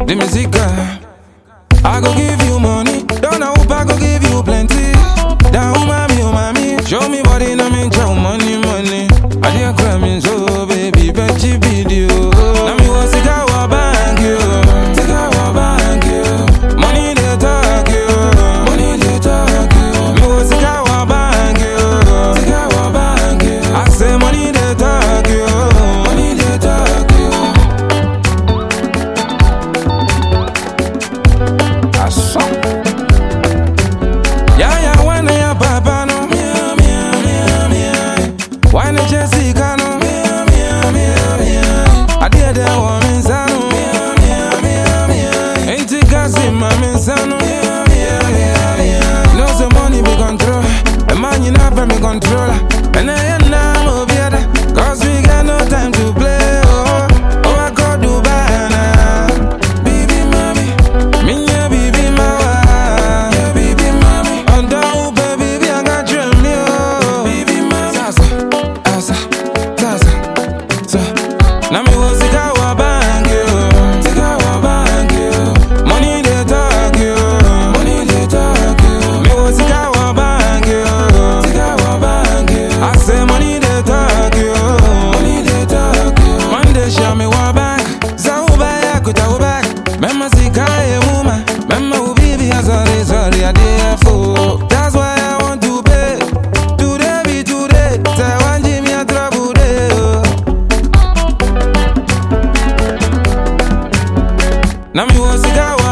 the music. I go give you money, don't know hope I go give you plenty. That umami, show me body, no mean chow money. I didn't cry me so baby, but you video. Now me was sick our bank you, sick our bank you. Money they talk you, money they talk you. Me was sick our bank you, sick our bank you. I say money they talk you, money they talk you. I saw. Yeah, when I papa no, why not Jessica no, I did that woman son, ain't it gassy, my son? No, the money be control, the man you never me controller, and I am now over here, cause we got no time to play. Oh, I go Dubai now, baby mommy, me yeah, baby mama, yeah, baby mommy, on down, baby, I got you, baby mommy, Zaza. Now me was sick our bank you, sick our bank you. Money they talk you, money they talk you. Me was sick our bank you, sick our bank you. I say money they talk you, money they talk you. Monday show me one bank, Zauba ya kutauba. Mema sika ye muma, mema ubibi ya sorry I did for. That's why I want to pay. Today be today, say one Jimmy a trouble day. Now me was sick